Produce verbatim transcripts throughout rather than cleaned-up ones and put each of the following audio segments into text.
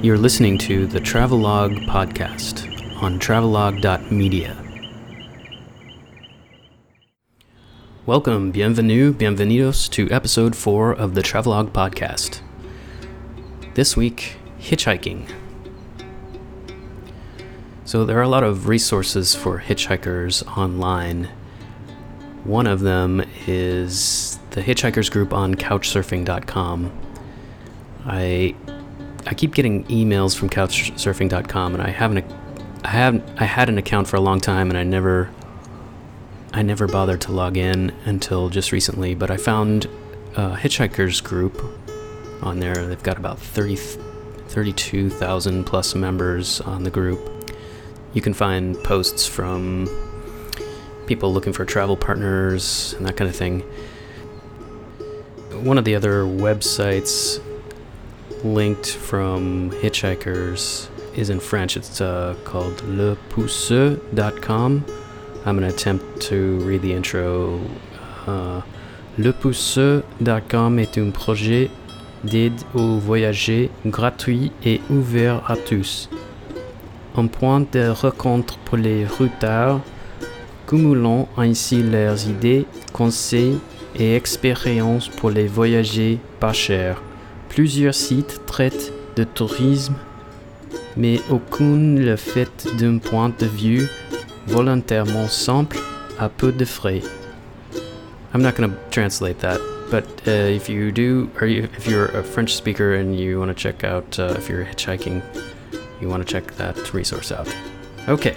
You're listening to the Travelogue podcast on travelogue dot media. Welcome, bienvenue, bienvenidos to episode four of the Travelogue podcast. This week, hitchhiking. So there are a lot of resources for hitchhikers online. One of them is the hitchhikers group on couch surfing dot com. I I keep getting emails from couch surfing dot com, and I haven't I haven't I had an account for a long time, and I never I never bothered to log in until just recently. But I found a hitchhikers group on there. They've got about thirty, thirty-two thousand plus members on the group. You can find posts from people looking for travel partners and that kind of thing. One of the other websites linked from hitchhikers is in French. It's uh, called le pousseux dot com. I'm going to attempt to read the intro. Uh, le pousseux dot com est un projet d'aide aux voyageurs gratuit et ouvert à tous. Un point de rencontre pour les routeurs, cumulant ainsi leurs idées, conseils et expériences pour les voyageurs pas chers. Plusieurs sites traitent de tourisme, mais aucun le fait d'un point de vue volontairement simple à peu de frais. I'm not going to translate that, but uh, if you do, or you, if you're a French speaker and you want to check out, uh, if you're hitchhiking, you want to check that resource out. Okay.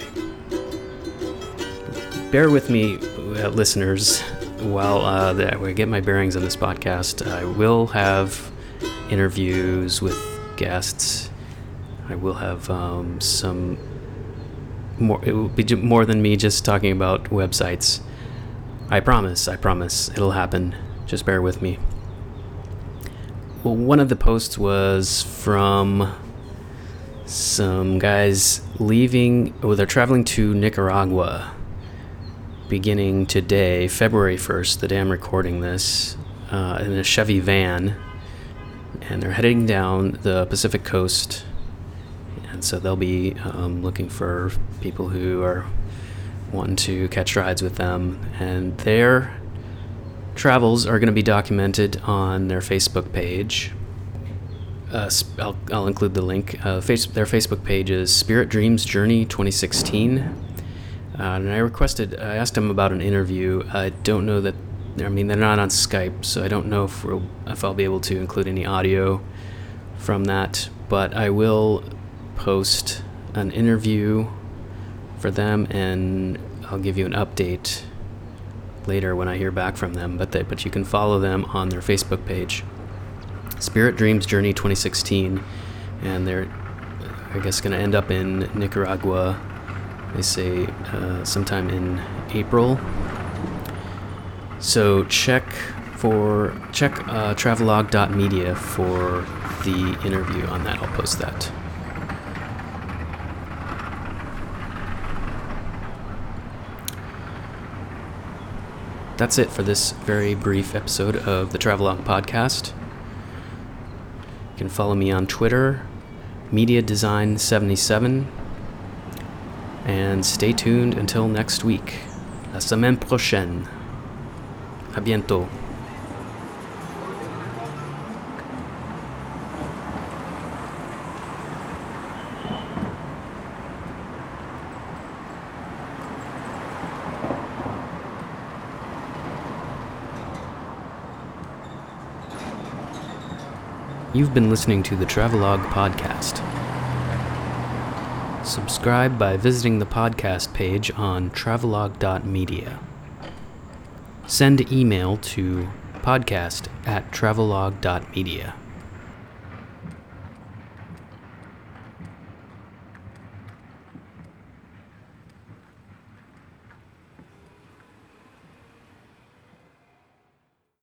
Bear with me, uh, listeners, while uh, that I get my bearings on this podcast. I will have interviews with guests. I will have um, some more. It will be more than me just talking about websites. I promise. I promise. It'll happen. Just bear with me. Well, one of the posts was from some guys leaving, or they're traveling to Nicaragua beginning today, February first, the day I'm recording this, uh, in a Chevy van. And they're heading down the Pacific coast, and so they'll be um, looking for people who are wanting to catch rides with them, and their travels are going to be documented on their Facebook page. Uh, I'll, I'll include the link. Uh, face, their Facebook page is Spirit Dreams Journey twenty sixteen, uh, and I requested, I asked them about an interview. I don't know that I mean, they're not on Skype, so I don't know if, we'll, if I'll be able to include any audio from that, but I will post an interview for them, and I'll give you an update later when I hear back from them, but they, but you can follow them on their Facebook page, Spirit Dreams Journey twenty sixteen, and they're, I guess, going to end up in Nicaragua, they say, uh, sometime in April. So check for check uh, travelogue dot media for the interview on that. I'll post that. That's it for this very brief episode of the Travelogue podcast. You can follow me on Twitter, Media Design seventy-seven, and stay tuned until next week. La semaine prochaine. À bientôt. You've been listening to the Travelogue podcast. Subscribe by visiting the podcast page on travelogue dot media. Send email to podcast at travelogue dot media.